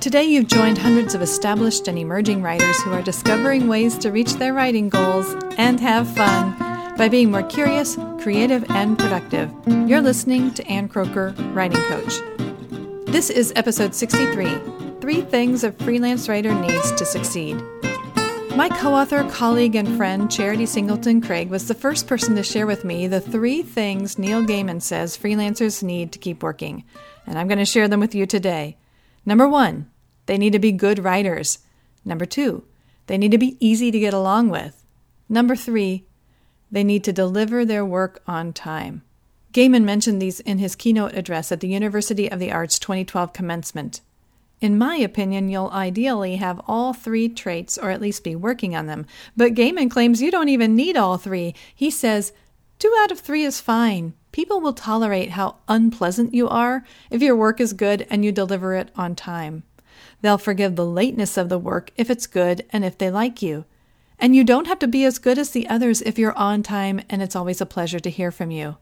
Today you've joined hundreds of established and emerging writers who are discovering ways to reach their writing goals and have fun by being more curious, creative, and productive. You're listening to Ann Croker, Writing Coach. This is episode 63, 3 Things a Freelance Writer Needs to Succeed. My co-author, colleague, and friend, Charity Singleton Craig, was the first person to share with me the 3 things Neil Gaiman says freelancers need to keep working, and I'm going to share them with you today. Number 1, they need to be good writers. Number 2, they need to be easy to get along with. Number 3, they need to deliver their work on time. Gaiman mentioned these in his keynote address at the University of the Arts 2012 commencement. In my opinion, you'll ideally have all 3 traits, or at least be working on them. But Gaiman claims you don't even need all 3. He says, 2 out of 3 is fine. People will tolerate how unpleasant you are if your work is good and you deliver it on time. They'll forgive the lateness of the work if it's good and if they like you. And you don't have to be as good as the others if you're on time, and it's always a pleasure to hear from you.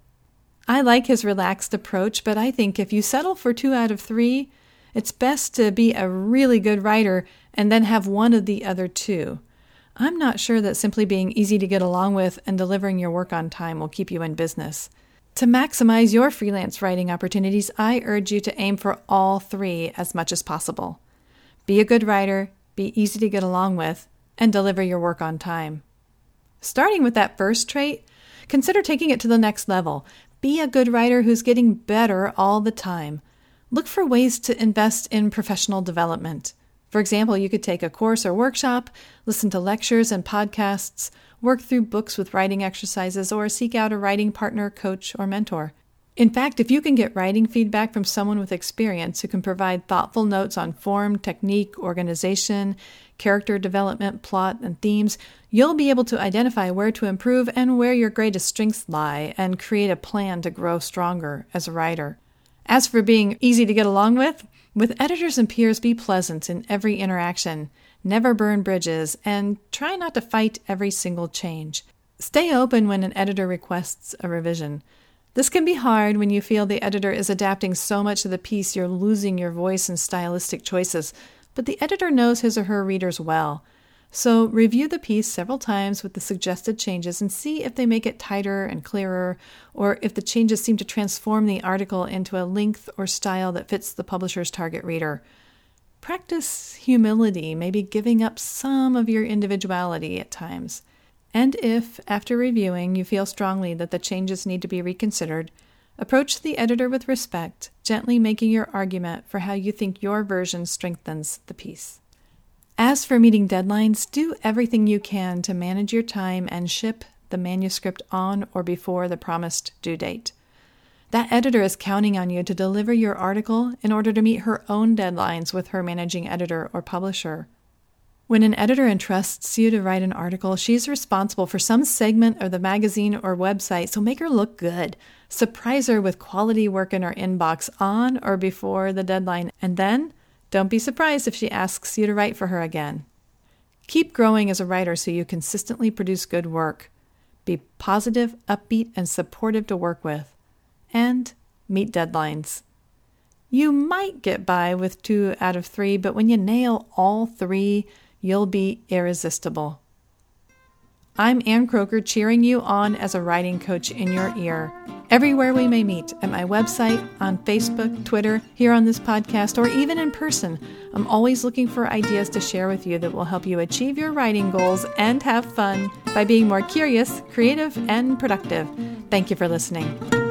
I like his relaxed approach, but I think if you settle for 2 out of 3, it's best to be a really good writer and then have one of the other 2. I'm not sure that simply being easy to get along with and delivering your work on time will keep you in business. To maximize your freelance writing opportunities, I urge you to aim for all 3 as much as possible. Be a good writer, be easy to get along with, and deliver your work on time. Starting with that first trait, consider taking it to the next level. Be a good writer who's getting better all the time. Look for ways to invest in professional development. For example, you could take a course or workshop, listen to lectures and podcasts, work through books with writing exercises, or seek out a writing partner, coach, or mentor. In fact, if you can get writing feedback from someone with experience who can provide thoughtful notes on form, technique, organization, character development, plot, and themes, you'll be able to identify where to improve and where your greatest strengths lie and create a plan to grow stronger as a writer. As for being easy to get along with editors and peers, be pleasant in every interaction, never burn bridges, and try not to fight every single change. Stay open when an editor requests a revision. This can be hard when you feel the editor is adapting so much of the piece you're losing your voice and stylistic choices, but the editor knows his or her readers well. So review the piece several times with the suggested changes and see if they make it tighter and clearer, or if the changes seem to transform the article into a length or style that fits the publisher's target reader. Practice humility, maybe giving up some of your individuality at times. And if, after reviewing, you feel strongly that the changes need to be reconsidered, approach the editor with respect, gently making your argument for how you think your version strengthens the piece. As for meeting deadlines, do everything you can to manage your time and ship the manuscript on or before the promised due date. That editor is counting on you to deliver your article in order to meet her own deadlines with her managing editor or publisher. When an editor entrusts you to write an article, she's responsible for some segment of the magazine or website, so make her look good. Surprise her with quality work in her inbox on or before the deadline, and then don't be surprised if she asks you to write for her again. Keep growing as a writer so you consistently produce good work. Be positive, upbeat, and supportive to work with. And meet deadlines. You might get by with 2 out of 3, but when you nail all 3, you'll be irresistible. I'm Ann Croker, cheering you on as a writing coach in your ear. Everywhere we may meet, at my website, on Facebook, Twitter, here on this podcast, or even in person, I'm always looking for ideas to share with you that will help you achieve your writing goals and have fun by being more curious, creative, and productive. Thank you for listening.